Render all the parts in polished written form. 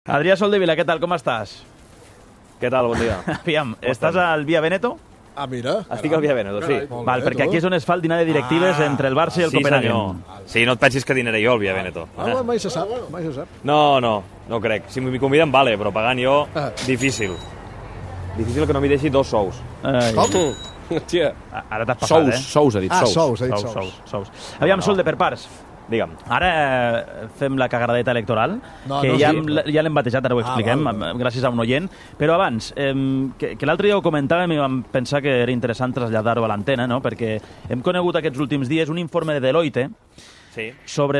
Adrià Soldevila, què tal, com estàs? Què tal, bon dia. Aviam, estàs al Via Veneto? Ah, mira. Estic al Via Veneto, sí. Val, perquè aquí és on es fa el dinar de directives entre el Barça i el Copenhagen. Sí, no et pensis que dinaré jo al Via Veneto. Mai se sap, mai se sap. No crec. Si m'hi conviden, vale, però pagant jo, difícil. Difícil que no m'hi deixi 2 sous. Com? Hòstia. Ara t'has passat, Sous, ha dit, sous. Ha dit sous. Aviam, Solde, per parts. Digue'm. Ara fem la cagaradeta electoral, que ja l'hem batejat, ara ho expliquem, gràcies a un oient. Però abans, que l'altre dia ho comentàvem i vam pensar que era interessant traslladar-ho a l'antena, no? Perquè hem conegut aquests últims dies un informe de Deloitte sobre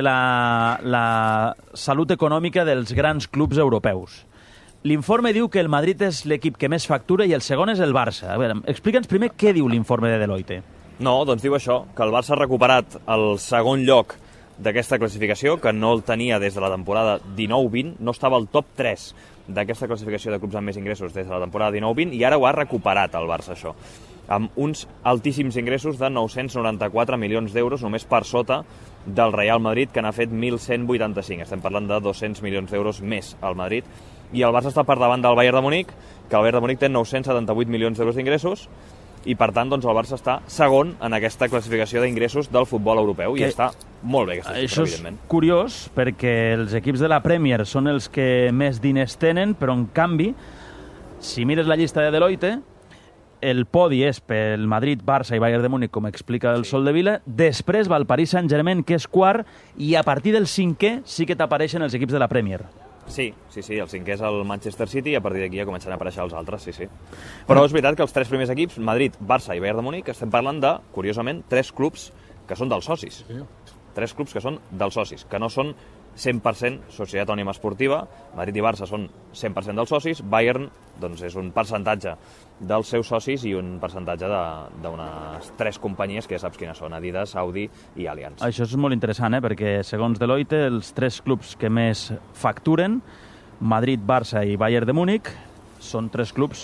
la salut econòmica dels grans clubs europeus. L'informe diu que el Madrid és l'equip que més factura i el segon és el Barça. A veure, explica'ns primer què diu l'informe de Deloitte. No, doncs diu això, que el Barça ha recuperat el segon lloc d'aquesta classificació, que no el tenia des de la temporada 19-20, no estava al top 3 d'aquesta classificació de clubs amb més ingressos des de la temporada 19-20, i ara ho ha recuperat el Barça, això, amb uns altíssims ingressos de 994 milions d'euros, només per sota del Real Madrid, que n'ha fet 1.185. Estem parlant de 200 milions d'euros més al Madrid, i el Barça està per davant del Bayern de Múnich, que el Bayern de Múnich té 978 milions d'euros d'ingressos, i per tant doncs, el Barça està segon en aquesta classificació d'ingressos del futbol europeu, i està molt bé aquesta xifra, evidentment. Això és curiós, perquè els equips de la Premier són els que més diners tenen, però en canvi, si mires la llista de Deloitte, el podi és pel Madrid, Barça i Bayern de Múnich, com explica el Soldevila, després va el Paris Saint-Germain, que és quart, i a partir del cinquè sí que t'apareixen els equips de la Premier. Sí, el cinquè és el Manchester City, i a partir d'aquí ja comencen a aparèixer els altres, sí. Però és veritat que els 3 primers equips, Madrid, Barça i Bayern de Múnich, estem parlant de, curiosament, 3 clubs que són dels socis. 3 clubs que són dels socis, que no són 100% Societat Anònima Esportiva. Madrid i Barça són 100% dels socis. Bayern, doncs, és un percentatge dels seus socis i un percentatge d'unes 3 companyies que ja saps quines són, Adidas, Audi i Allianz. Això és molt interessant, perquè segons Deloitte, els 3 clubs que més facturen, Madrid, Barça i Bayern de Múnich, són 3 clubs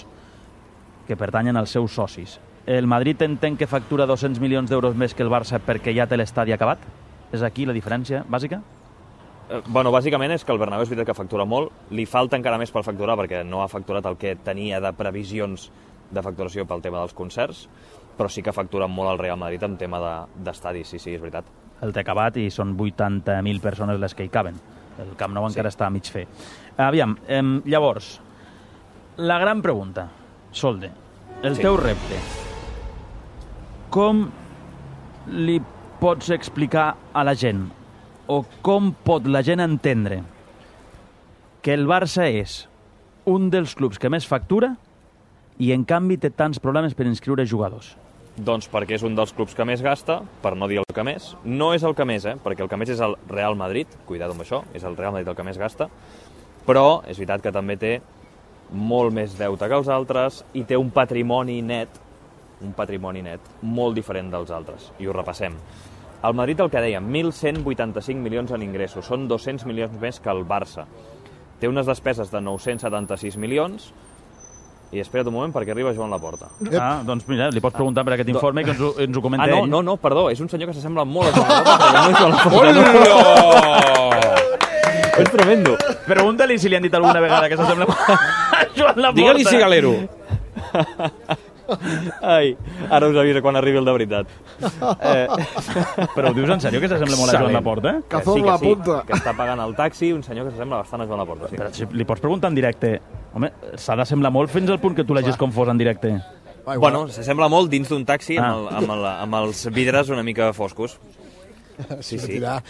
que pertanyen als seus socis. El Madrid entenc que factura 200 milions d'euros més que el Barça perquè ja té l'estadi acabat? És aquí la diferència bàsica? Bueno, bàsicament és que el Bernabéu és veritat que factura molt, li falta encara més per facturar perquè no ha facturat el que tenia de previsions de facturació pel tema dels concerts, però sí que factura molt el Real Madrid en tema d'estadis, sí, és veritat. El té acabat i són 80.000 persones les que hi caben. El Camp Nou encara està a mig fer. Aviam, llavors, la gran pregunta, Solde, el teu repte, com li pots explicar a la gent o com pot la gent entendre que el Barça és un dels clubs que més factura i en canvi té tants problemes per inscriure jugadors? Doncs perquè és un dels clubs que més gasta, per no dir el que més. No és el que més, perquè el que més és el Real Madrid, cuidado amb això, és el Real Madrid el que més gasta, però és veritat que també té molt més deute que els altres i té un patrimoni net molt diferent dels altres, i ho repassem. El Madrid, el que dèiem, 1.185 milions en ingressos, són 200 milions més que el Barça. Té unes despeses de 976 milions, i espera't un moment perquè arriba Joan Laporta. Doncs mira, li pots preguntar per aquest informe que ens ho comenta ell. No, perdó, és un senyor que s'assembla molt a Joan Laporta, però no és Joan Laporta. És tremendo. Pregunta-li si li han dit alguna vegada que s'assembla a Joan Laporta. Digue-li Cigalero. Ai, ara us avisa quan arribi el de veritat. Però ho dius en sèrio que s'assembla molt a Joan Laporta? Cazón la punta. Que està pagant el taxi un senyor que s'assembla bastant a Joan Laporta. Sí. Però si li pots preguntar en directe. Home, s'ha d'assemblar molt fins al punt que tu l'hagis confós en directe. Bueno, s'assembla molt dins d'un taxi amb els vidres una mica foscos. Sí.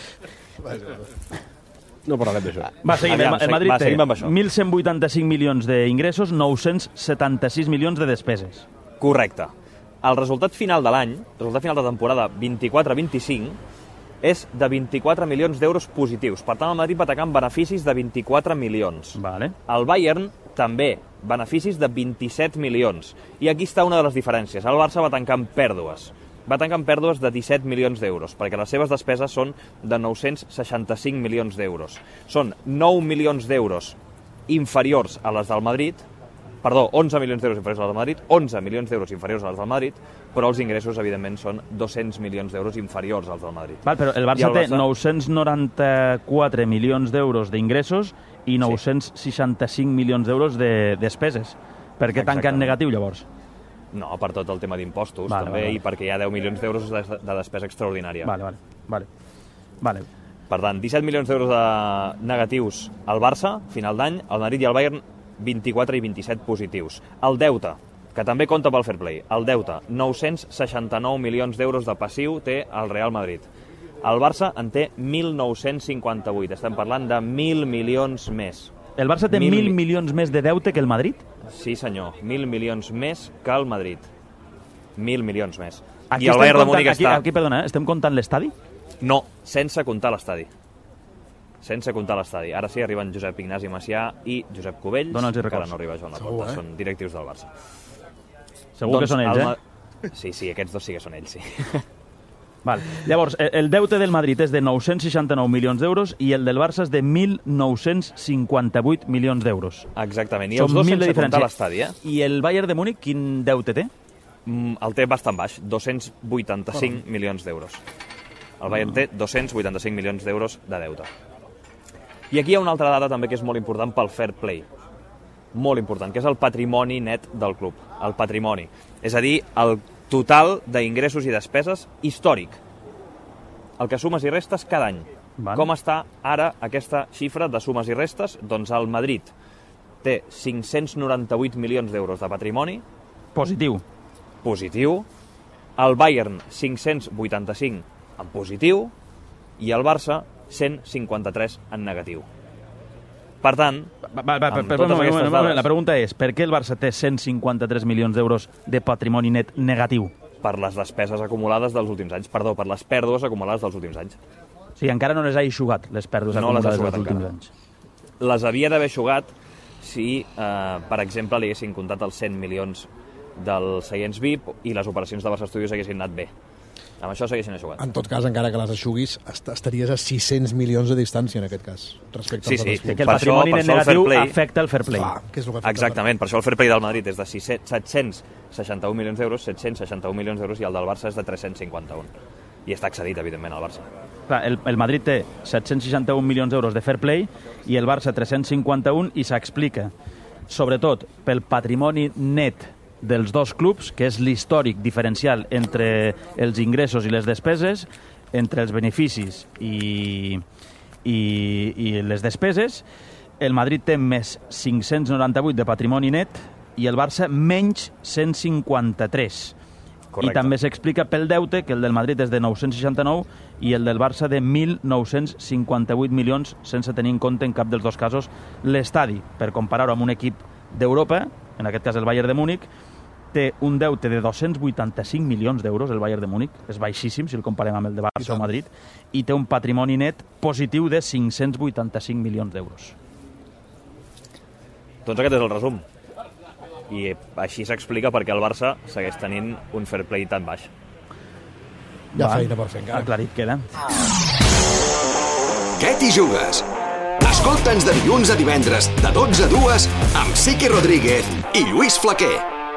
No parlarem d'això. Va, seguim. El Madrid té 1.185 milions d'ingressos, 976 milions de despeses. Correcte. El resultat final de l'any, el resultat final de temporada 24-25, és de 24 milions d'euros positius. Per tant, el Madrid va atacar amb beneficis de 24 milions. Vale. El Bayern també, beneficis de 27 milions. I aquí està una de les diferències. El Barça va tancar amb pèrdues. Va tancar amb pèrdues de 17 milions d'euros, perquè les seves despeses són de 965 milions d'euros. Són 9 milions d'euros inferiors a les del Madrid, perdó, 11 milions d'euros inferiors a les del Madrid, 11 milions d'euros inferiors a les del Madrid, però els ingressos, evidentment, són 200 milions d'euros inferiors als del Madrid. Val, però el Barça té 994 milions d'euros d'ingressos i 965 milions d'euros de despeses. Per què tanca en negatiu, llavors? No, per tot el tema d'impostos, també, i perquè hi ha 10 milions d'euros de despesa extraordinària. Vale. Per tant, 17 milions d'euros de negatius al Barça, final d'any, el Madrid i el Bayern 24 i 27 positius. El deute, que també compta pel fair play, el deute, 969 milions d'euros de passiu té el Real Madrid. El Barça en té 1.958, estem parlant de 1.000 milions més. El Barça té 1.000 milions més de deute que el Madrid? Sí, senyor, 1.000 milions més que el Madrid. 1.000 milions més. I el Bayern de Múnich està... Aquí, perdona, estem comptant l'estadi? No, sense comptar l'estadi. Sense comptar l'estadi. Ara sí, arriben Josep Ignasi Macià i Josep Cubells, que ara no arriba Joan Laporta, són directius del Barça. Segur que són ells, Sí, aquests dos sí que són ells, sí. Val. Llavors, el deute del Madrid és de 969 milions d'euros i el del Barça és de 1.958 milions d'euros. Exactament, i els dos sense comptar l'estadi, I el Bayern de Múnich, quin deute té? El té bastant baix, 285 milions d'euros. El Bayern té 285 milions d'euros de deute. I aquí hi ha una altra dada també que és molt important pel fair play. Molt important, que és el patrimoni net del club. El patrimoni. És a dir, el total d'ingressos i despeses històric. El que sumes i restes cada any. Com està ara aquesta xifra de sumes i restes? Doncs el Madrid té 598 milions d'euros de patrimoni. Positiu. El Bayern, 585 en positiu. I el Barça, 153 en negatiu. Per tant, la pregunta és, per què el Barça té 153 milions d'euros de patrimoni net negatiu? Per les despeses acumulades dels últims anys. Perdó, per les pèrdues acumulades dels últims anys. O sigui, encara no les ha eixugat, les pèrdues acumulades dels últims anys. Les havia d'haver eixugat si, per exemple, li haguessin comptat els 100 milions dels seients VIP i les operacions de Barça Studios haguessin anat bé. Amb això s'haguessin eixugat. En tot cas, encara que les eixuguis, estaries a 600 milions de distància, en aquest cas, respecte als altres. Que el patrimoni negatiu afecta el fair play. Exactament, per això el fair play del Madrid és de 761 milions d'euros, 761 milions d'euros, i el del Barça és de 351. I està excedit, evidentment, el Barça. Clar, el Madrid té 761 milions d'euros de fair play i el Barça 351, i s'explica, sobretot, pel patrimoni net dels dos clubs, que és l'històric diferencial entre els ingressos i les despeses, entre els beneficis i les despeses. El Madrid té més 598 de patrimoni net i el Barça menys 153. Correcte. I també s'explica pel deute, que el del Madrid és de 969 i el del Barça de 1.958 milions, sense tenir en compte en cap dels dos casos l'estadi. Per comparar-ho amb un equip d'Europa, en aquest cas el Bayern de Múnich, té un deute de 285 milions d'euros, el Bayern de Múnich, és baixíssim si el comparem amb el de Barça o Madrid, i té un patrimoni net positiu de 585 milions d'euros. Doncs aquest és el resum. I així s'explica per què el Barça segueix tenint un fair play tan baix. Hi ha feina per fer encara. Aclarit queda. Què t'hi jugues? Escolta'ns de dilluns a divendres, de 12 a 2, amb Sique Rodríguez i Lluís Flaquer.